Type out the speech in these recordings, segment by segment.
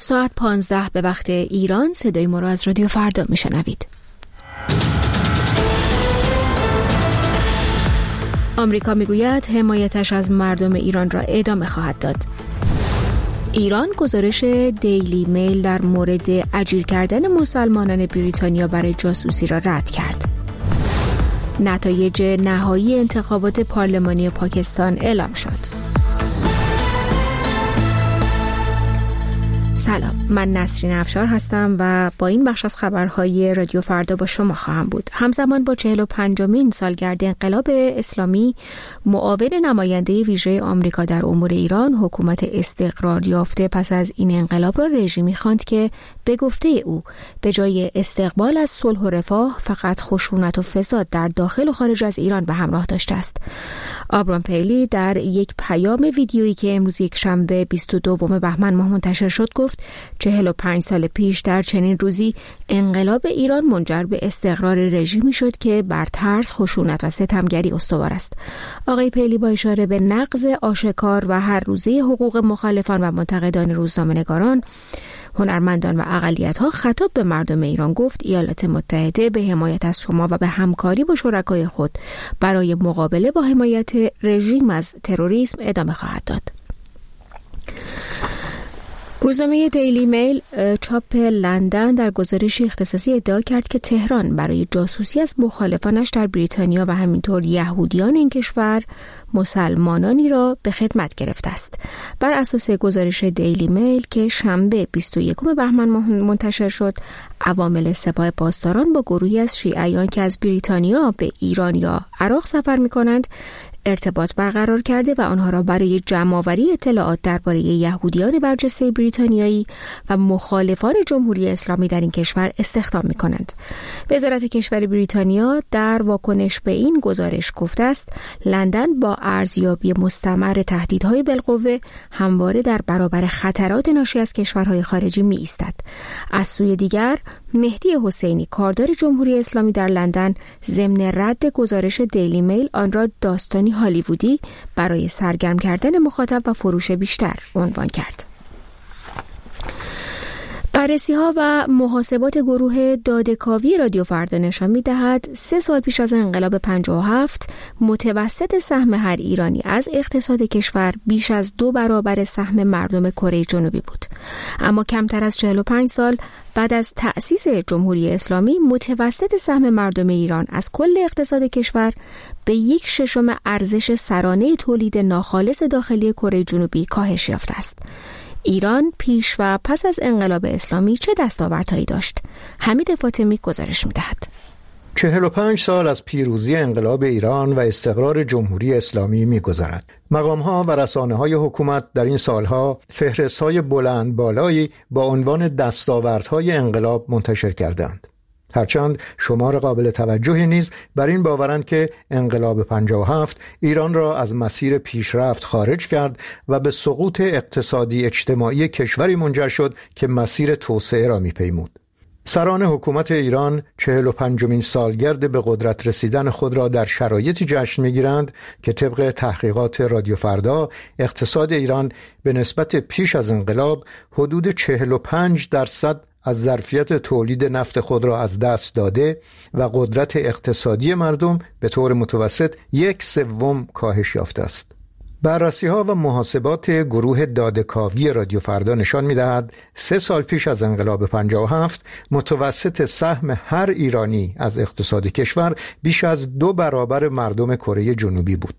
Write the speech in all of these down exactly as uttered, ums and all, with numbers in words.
ساعت پانزده به وقت ایران صدای ما را از رادیو فردا میشنوید. آمریکا میگوید حمایتش از مردم ایران را ادامه خواهد داد. ایران گزارش دیلی میل در مورد اجیر کردن مسلمانان بریتانیا برای جاسوسی را رد کرد. نتایج نهایی انتخابات پارلمانی پاکستان اعلام شد. سلام، من نسرین افشار هستم و با این بخش از خبرهای رادیو فردا با شما خواهم بود. همزمان با چهل و پنجمین سالگرد انقلاب اسلامی، معاون نماینده ویژه آمریکا در امور ایران، حکومت استقرار یافته پس از این انقلاب را رژیمی خواند که به گفته او به جای استقبال از صلح و رفاه فقط خشونت و فساد در داخل و خارج از ایران به همراه داشته است. آبرام پیلی در یک پیام ویدیویی که امروز یک شنبه بیست و دوم بهمن ماه منتشر شد گفت چهل و پنج سال پیش در چنین روزی انقلاب ایران منجر به استقرار رژیمی شد که بر ترس، خشونت و ستمگری استوار است. آقای پیلی با اشاره به نقض آشکار و هر روزه حقوق مخالفان و منتقدان روزنامه‌نگاران، هنرمندان و اقلیت‌ها خطاب به مردم ایران گفت ایالات متحده به حمایت از شما و به همکاری با شرکای خود برای مقابله با حمایت رژیم از تروریسم ادامه خواهد داد. روزنامه دیلی میل چاپ لندن در گزارشی اختصاصی ادعا کرد که تهران برای جاسوسی از مخالفانش در بریتانیا و همینطور یهودیان این کشور مسلمانانی را به خدمت گرفته است. بر اساس گزارش دیلی میل که شنبه بیست و یکم بهمن منتشر شد، عوامل سپاه پاسداران با گروهی از شیعیان که از بریتانیا به ایران یا عراق سفر می‌کنند ارتباط برقرار کرده و آنها را برای جمع‌آوری اطلاعات درباره یهودیان برجسته بریتانیایی و مخالفان جمهوری اسلامی در این کشور استخدام می‌کنند. وزارت کشور بریتانیا در واکنش به این گزارش گفته است لندن با ارزیابی مستمر تهدیدهای بالقوه همواره در برابر خطرات ناشی از کشورهای خارجی می‌ایستد. از سوی دیگر مهدی حسینی، کاردار جمهوری اسلامی در لندن، ضمن رد گزارش دیلی میل آن را داستانی هالیوودی برای سرگرم کردن مخاطب و فروش بیشتر عنوان کرد. بررسی‌ها و محاسبات گروه داده‌کاوی رادیو فردا نشان می‌دهد سه سال پیش از انقلاب پنجاه و هفت متوسط سهم هر ایرانی از اقتصاد کشور بیش از دو برابر سهم مردم کره جنوبی بود. اما کمتر از چهل و پنج سال بعد از تأسیس جمهوری اسلامی متوسط سهم مردم ایران از کل اقتصاد کشور به یک ششم ارزش سرانه تولید ناخالص داخلی کره جنوبی کاهش یافته است. ایران پیش و پس از انقلاب اسلامی چه دستاوردهایی داشت؟ حمید فاطمی گزارش می‌دهد. چهل و پنج سال از پیروزی انقلاب ایران و استقرار جمهوری اسلامی می‌گذرد. مقام‌ها و رسانه‌های حکومت در این سالها فهرست‌های بلند بالایی با عنوان دستاوردهای انقلاب منتشر کردند. هرچند شمار قابل توجهی نیز بر این باورند که انقلاب پنجاه و هفت ایران را از مسیر پیشرفت خارج کرد و به سقوط اقتصادی اجتماعی کشوری منجر شد که مسیر توسعه را می‌پیمود. سران حکومت ایران چهل و پنجمین سالگرد به قدرت رسیدن خود را در شرایطی جشن می‌گیرند که طبق تحقیقات رادیو فردا اقتصاد ایران به نسبت پیش از انقلاب حدود چهل و پنج درصد از ظرفیت تولید نفت خود را از دست داده و قدرت اقتصادی مردم به طور متوسط یک سوم کاهش یافته است. بررسی‌ها و محاسبات گروه داده‌کاوی رادیو فردا نشان می‌دهد سه سال پیش از انقلاب پنجاه و هفت متوسط سهم هر ایرانی از اقتصاد کشور بیش از دو برابر مردم کره جنوبی بود.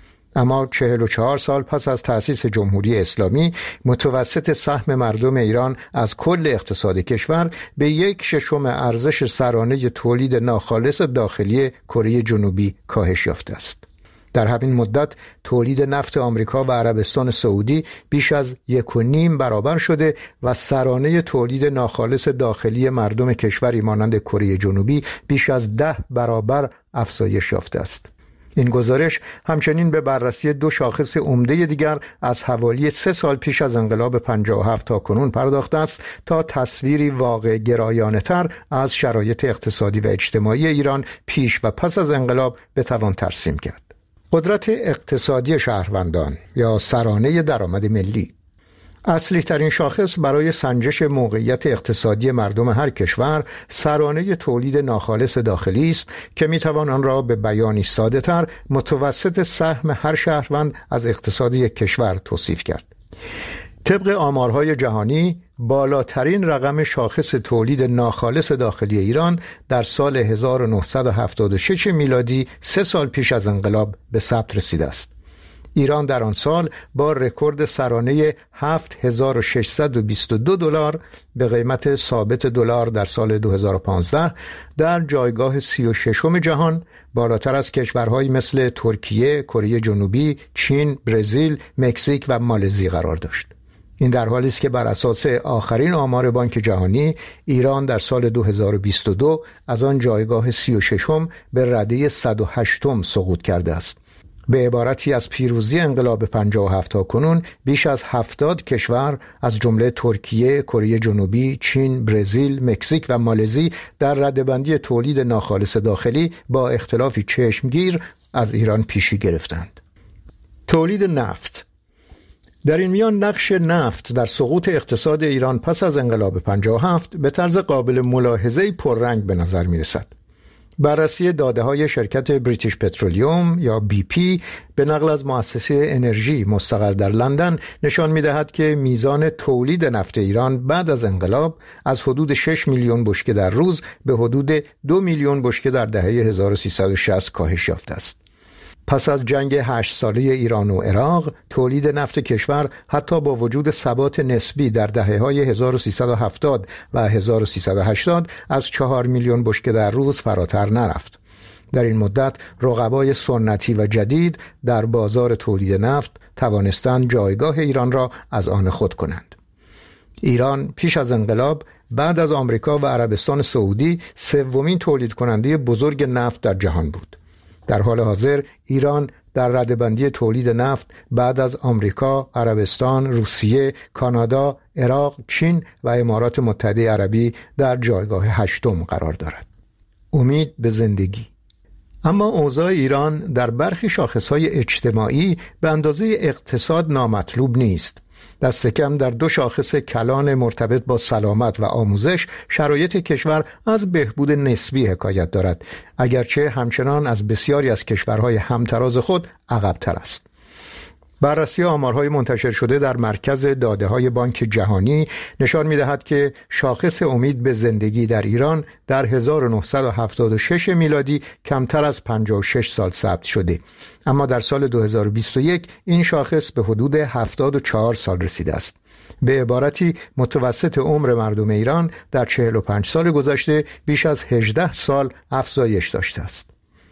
اما چهل و چهار سال پس از تأسیس جمهوری اسلامی متوسط سهم مردم ایران از کل اقتصاد کشور به یک ششم ارزش سرانه تولید ناخالص داخلی کره جنوبی کاهش یافته است. در همین مدت تولید نفت آمریکا و عربستان سعودی بیش از یک و نیم برابر شده و سرانه تولید ناخالص داخلی مردم کشوری مانند کره جنوبی بیش از ده برابر افزایش یافته است. این گزارش همچنین به بررسی دو شاخص عمده دیگر از حوالی سه سال پیش از انقلاب پنجاه و هفت تا کنون پرداخته است تا تصویری واقع گرایانه تر از شرایط اقتصادی و اجتماعی ایران پیش و پس از انقلاب بتوان ترسیم کرد. قدرت اقتصادی شهروندان یا سرانه درآمد ملی. اصلی ترین شاخص برای سنجش موقعیت اقتصادی مردم هر کشور سرانه تولید ناخالص داخلی است که میتوان آن را به بیانی ساده تر متوسط سهم هر شهروند از اقتصاد یک کشور توصیف کرد. طبق آمارهای جهانی بالاترین رقم شاخص تولید ناخالص داخلی ایران در سال هزار و نهصد و هفتاد و شش میلادی سه سال پیش از انقلاب به ثبت رسیده است. ایران در آن سال با رکورد سرانه هفت هزار و ششصد و بیست و دو دلار به قیمت ثابت دلار در سال دو هزار و پانزده در جایگاه سی و ششم جهان بالاتر از کشورهایی مثل ترکیه، کره جنوبی، چین، برزیل، مکزیک و مالزی قرار داشت. این در حالی است که بر اساس آخرین آمار بانک جهانی ایران در سال دو هزار و بیست و دو از آن جایگاه سی و ششم به رده صد و هشتم سقوط کرده است. به عبارتی از پیروزی انقلاب پنجاه و هفت تا کنون بیش از هفتاد کشور از جمله ترکیه، کره جنوبی، چین، برزیل، مکزیک و مالزی در رده‌بندی تولید ناخالص داخلی با اختلافی چشمگیر از ایران پیشی گرفتند. تولید نفت. در این میان نقش نفت در سقوط اقتصاد ایران پس از انقلاب پنجاه و هفت به طرز قابل ملاحظه‌ای پررنگ به نظر می رسد. بررسی داده‌های شرکت بریتیش پترولیوم یا بی پی به نقل از مؤسسه انرژی مستقر در لندن نشان می‌دهد که میزان تولید نفت ایران بعد از انقلاب از حدود شش میلیون بشکه در روز به حدود دو میلیون بشکه در دهه هزار و سیصد و شصت کاهش یافته است. پس از جنگ هشت ساله ایران و عراق، تولید نفت کشور حتی با وجود ثبات نسبی در دهه‌های هزار و سیصد و هفتاد و هزار و سیصد و هشتاد از چهار میلیون بشکه در روز فراتر نرفت. در این مدت رقبای سنتی و جدید در بازار تولید نفت توانستند جایگاه ایران را از آن خود کنند. ایران پیش از انقلاب بعد از آمریکا و عربستان سعودی سومین تولید کننده بزرگ نفت در جهان بود. در حال حاضر ایران در رده‌بندی تولید نفت بعد از آمریکا، عربستان، روسیه، کانادا، عراق، چین و امارات متحده عربی در جایگاه هشتم قرار دارد. امید به زندگی. اما اوضاع ایران در برخی شاخص‌های اجتماعی به اندازه اقتصاد نامطلوب نیست. دست کم در دو شاخص کلان مرتبط با سلامت و آموزش شرایط کشور از بهبود نسبی حکایت دارد، اگرچه همچنان از بسیاری از کشورهای همتراز خود عقب‌تر است. بررسی آمارهای منتشر شده در مرکز داده‌های بانک جهانی نشان می‌دهد که شاخص امید به زندگی در ایران در هزار و نهصد و هفتاد و شش میلادی کمتر از پنجاه و شش سال ثبت شده، اما در سال دو هزار و بیست و یک این شاخص به حدود هفتاد و چهار سال رسیده است. به عبارتی متوسط عمر مردم ایران در چهل و پنج سال گذشته بیش از هجده سال افزایش داشته است.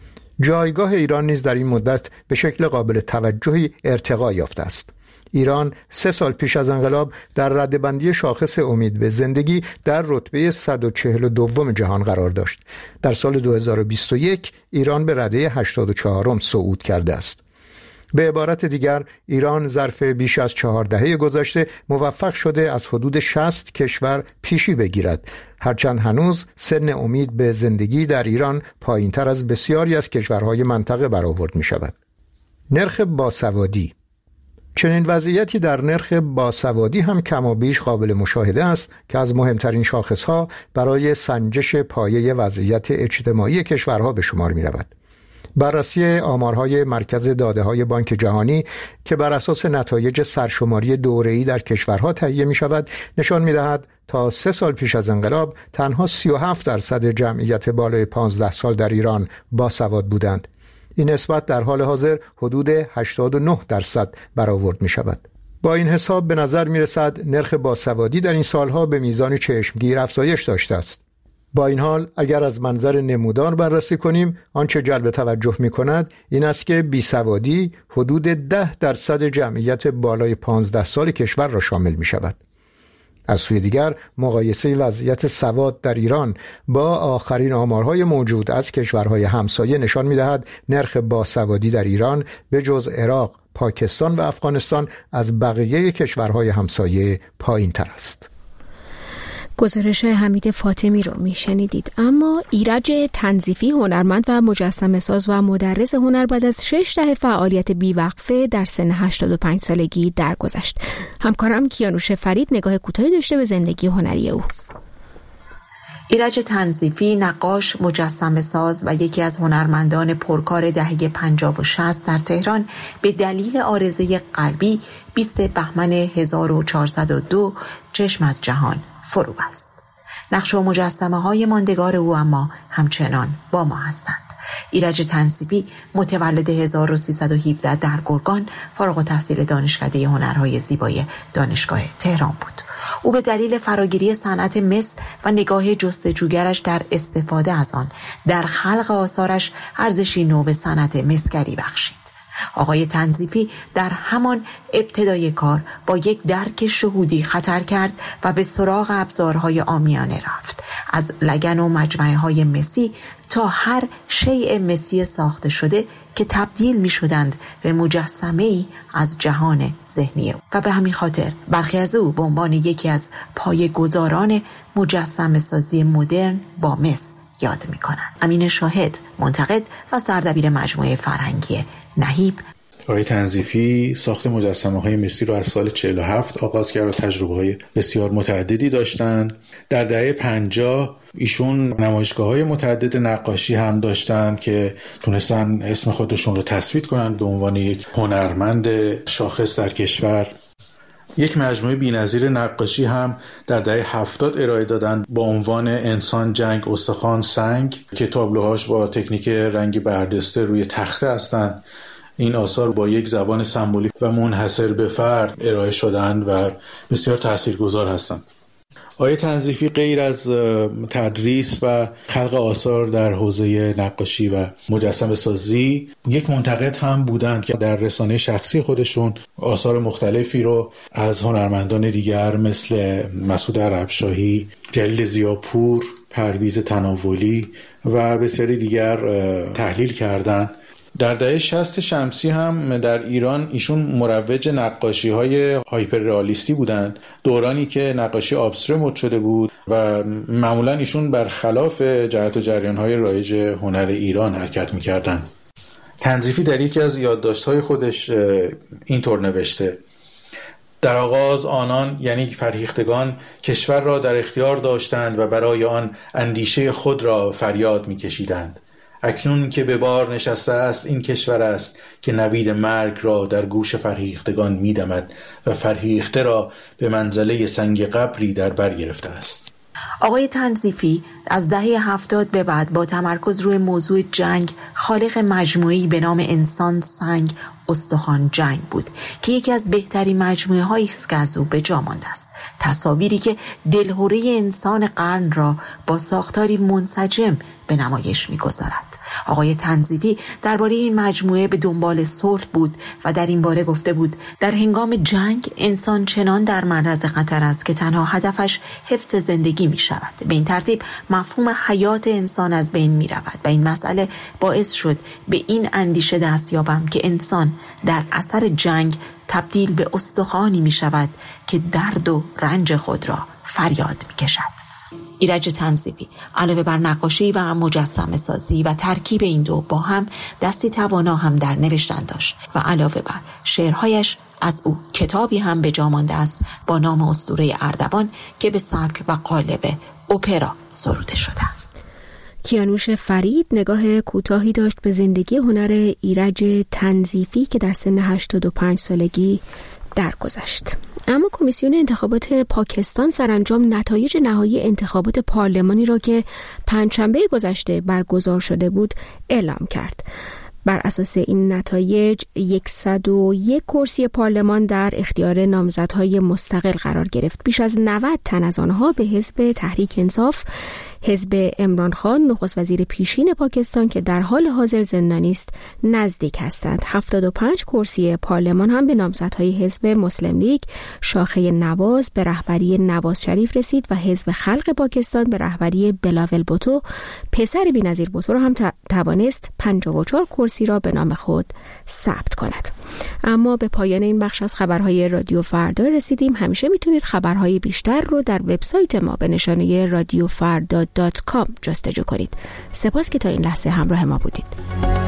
جایگاه ایران نیز در این مدت به شکل قابل توجهی ارتقا یافته است. ایران سه سال پیش از انقلاب در رده‌بندی شاخص امید به زندگی در رتبه صد و چهل و دو جهان قرار داشت. در سال دو هزار و بیست و یک ایران به رده هشتاد و چهار صعود کرده است. به عبارت دیگر ایران ظرف بیش از چهار دهه گذشته موفق شده از حدود شصت کشور پیشی بگیرد، هرچند هنوز سن امید به زندگی در ایران پایین‌تر از بسیاری از کشورهای منطقه برآورد می شود. نرخ باسوادی. چنین وضعیتی در نرخ باسوادی هم کمابیش قابل مشاهده است که از مهمترین شاخصها برای سنجش پایه وضعیت اجتماعی کشورها به شمار می رود. بررسی آمارهای مرکز داده‌های بانک جهانی که بر اساس نتایج سرشماری دوره‌ای در کشورها تهیه می‌شود نشان می‌دهد تا سه سال پیش از انقلاب تنها سی و هفت درصد جمعیت بالای پانزده سال در ایران باسواد بودند. این نسبت در حال حاضر حدود هشتاد و نه درصد برآورد می‌شود. با این حساب به نظر می‌رسد نرخ باسوادی در این سالها به میزان چشمگیر افزایش داشته است. با این حال اگر از منظر نمودار بررسی کنیم آنچه جلب توجه می کند این است که بیسوادی حدود ده درصد جمعیت بالای پانزده سال کشور را شامل می شود. از سوی دیگر مقایسه وضعیت سواد در ایران با آخرین آمارهای موجود از کشورهای همسایه نشان می دهد نرخ باسوادی در ایران به جز عراق، پاکستان و افغانستان از بقیه کشورهای همسایه پایین تر است. گزارش حمید فاطمی رو میشنیدید. اما ایرج تنظیفی، هنرمند و مجسمه ساز و مدرس هنر، بعد از شش دهه فعالیت بیوقفه در سن هشتاد و پنج سالگی درگذشت. همکارم کیانوش فرید نگاه کوتاهی داشته به زندگی هنری او. ایرج تنظیفی، نقاش، مجسمه ساز و یکی از هنرمندان پرکار دهه پنجاه و شصت در تهران، به دلیل عارضه قلبی بیست بهمن هزار و چهارصد و دو چشم از جهان فرو بست. نقش و مجسمه های ماندگار او اما همچنان با ما هستند. ایرج تنظیفی متولد هزار و سیصد و هفده در گرگان، فارغ التحصیل دانشکده هنرهای زیبای دانشگاه تهران بود. او به دلیل فراگیری صنعت مس و نگاه جستجوگرش در استفاده از آن در خلق آثارش ارزشی نو به صنعت مسگری بخشید. آقای تنظیفی در همان ابتدای کار با یک درک شهودی خطر کرد و به سراغ ابزارهای عامیانه رفت، از لگن و مجمعه های مسی تا هر شیء مسی ساخته شده که تبدیل می شدند به مجسمه‌ای از جهان ذهنی او. و به همین خاطر برخی از او به عنوان یکی از پایه‌گذاران مجسمه سازی مدرن با مس یاد می کنند. امین شاهد، منتقد و سردبیر مجموعه فرهنگی نهیب: آقای تنظیفی ساخت مجسمه‌های مسی رو از سال چهل و هفت آغاز کرد و تجربه‌های بسیار متعددی داشتند. در دهه پنجاه ایشون نمایشگاه‌های متعدد نقاشی هم داشتند که تونستن اسم خودشون رو تثبیت کنن به عنوان یک هنرمند شاخص در کشور. یک مجموعه بی‌نظیر نقاشی هم در دهه هفتاد ارائه دادن با عنوان انسان، جنگ، استخوان، سنگ که تابلوهاش با تکنیک رنگ بردسته روی تخته هستند. این آثار با یک زبان سمبولیک و منحصر به فرد ارائه شدن و بسیار تاثیرگذار هستند. آقای تنظیفی غیر از تدریس و خلق آثار در حوزه نقاشی و مجسمه سازی، یک منتقد هم بودند که در رسانه شخصی خودشون آثار مختلفی رو از هنرمندان دیگر مثل مسعود عربشاهی، جلیل ضیاپور، پرویز تناولی و بسیاری دیگر تحلیل کردند. در دهه شصت شمسی هم در ایران ایشون مروج نقاشی های هایپر رئالیستی بودند، دورانی که نقاشی ابستره مد شده بود و معمولا ایشون برخلاف جهت و جریان های رایج هنر ایران حرکت می‌کردند. تنظیفی در یکی از یادداشت‌های خودش اینطور نوشته: در آغاز آنان یعنی فرهیختگان کشور را در اختیار داشتند و برای آن اندیشه خود را فریاد می‌کشیدند. اکنون که به بار نشسته است این کشور است که نوید مرگ را در گوش فرهیختگان می‌دمد و فرهیخته را به منزله سنگ قبری در بر گرفته است. آقای تنظیفی از دهه هفتاد به بعد با تمرکز روی موضوع جنگ خالق مجموعه‌ای به نام انسان، سنگ، استخوان، جنگ بود که یکی از بهترین مجموعه هایی است که از او به جا مانده است. تصاویری که دلهوره انسان قرن را با ساختاری منسجم به نمایش می‌گذارد. آقای تنظیفی درباره این مجموعه به دنبال صلح بود و در این باره گفته بود: در هنگام جنگ انسان چنان در معرض خطر است که تنها هدفش حفظ زندگی می شود. به این ترتیب مفهوم حیات انسان از بین می رود و این مسئله باعث شد به این اندیشه دست یابم که انسان در اثر جنگ تبدیل به استخوانی می شود که درد و رنج خود را فریاد می کشد. ایرج تنظیفی علاوه بر نقاشی و مجسمه سازی و ترکیب این دو با هم، دستی توانا هم در نوشتن داشت و علاوه بر شعرهایش از او کتابی هم به جا مانده است با نام اسطوره اردوان که به سبک و قالب اپرا سروده شده است. کیانوش فرید نگاه کوتاهی داشت به زندگی هنر ایرج تنظیفی که در سن هشتاد و پنج سالگی درگذشت. اما کمیسیون انتخابات پاکستان سرانجام نتایج نهایی انتخابات پارلمانی را که پنجشنبه گذشته برگزار شده بود اعلام کرد. بر اساس این نتایج صد و یک کرسی پارلمان در اختیار نامزدهای مستقل قرار گرفت. بیش از نود تن از آنها به حزب تحریک انصاف، حزب عمران خان نخست وزیر پیشین پاکستان که در حال حاضر زندانی است نزدیک هستند. هفتاد و پنج کرسی پارلمان هم به نامزدهای حزب مسلم لیگ، شاخه نواز به رهبری نواز شریف رسید و حزب خلق پاکستان به رهبری بلاول بوتو پسر بی‌نظیر بوتو را هم توانست پنجاه و چهار کرسی را به نام خود ثبت کند. اما به پایان این بخش از خبرهای رادیو فردا رسیدیم. همیشه میتونید خبرهای بیشتر رو در وبسایت ما به نشانه رادیو فردا دات کام جستجو کنید. سپاس که تا این لحظه همراه ما بودید.